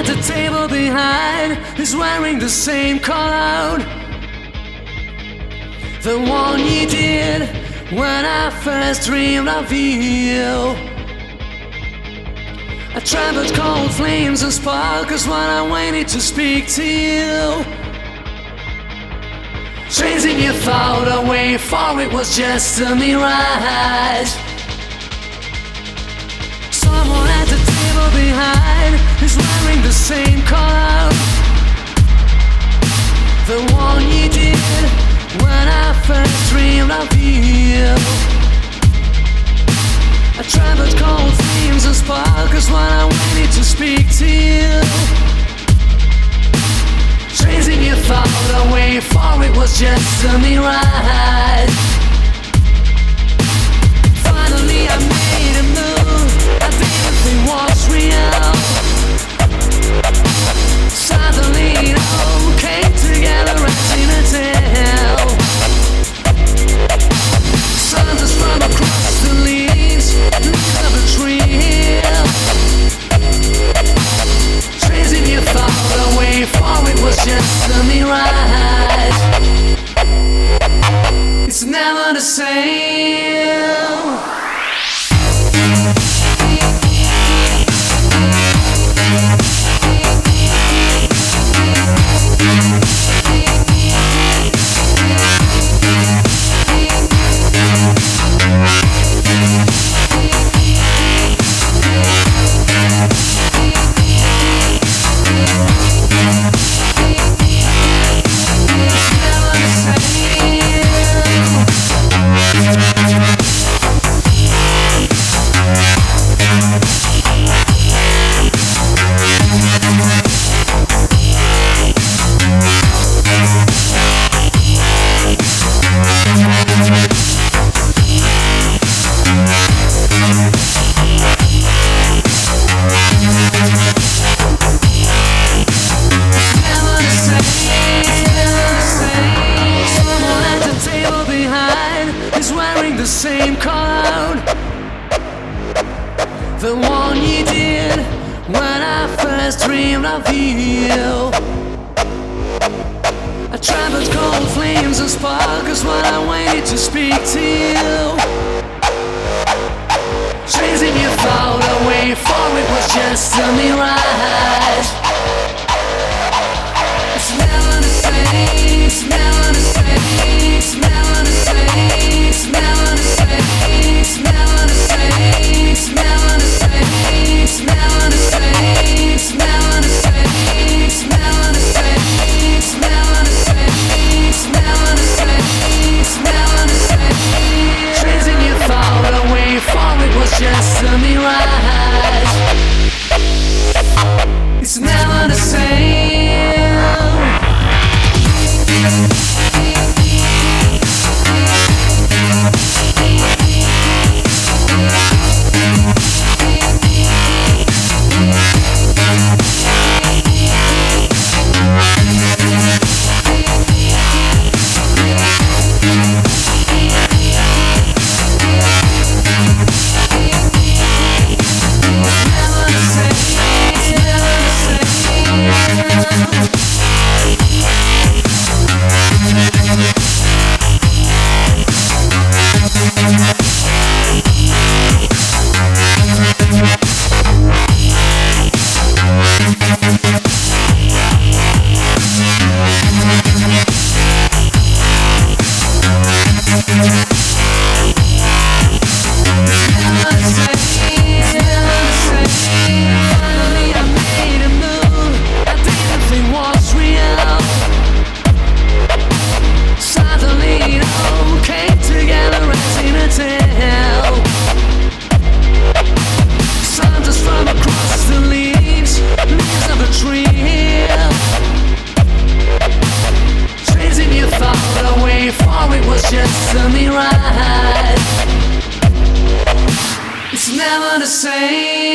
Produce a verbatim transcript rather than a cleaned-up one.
the table behind is wearing the same cologne, the one you did when I first dreamed of you. I trembled cold flames and sparkles when I waited to speak to you, chasing your thought away, for it was just a mirage. Someone at the table behind is wearing the same color, the one you did when I first dreamed of you. I trembled cold flames and sparkles when I waited to speak to you, chasing your thought away, for it was just a mirage. Finally I made a move I didn't think was real. Suddenly it all came together as in a tale. Sunlight from across the leaves, leaves of a tree, chasing your thought away, for it was just a mirage. It's never the same. Same cologne, the one you did when I first dreamed of you. I trembled cold flames and sparkles when I waited to speak to you, chasing your thought away, for it was just a mirage. It's never the same, it's never the same, it's never the same, it's never the same, it's never the same, it's never the same, it's never the same, it's never the same, it's never the same, it's never the same, it's never the same, it's never the same. Chasing your thought away, for it was just a mirage. It's never the same. Just a mirage. It's never the same.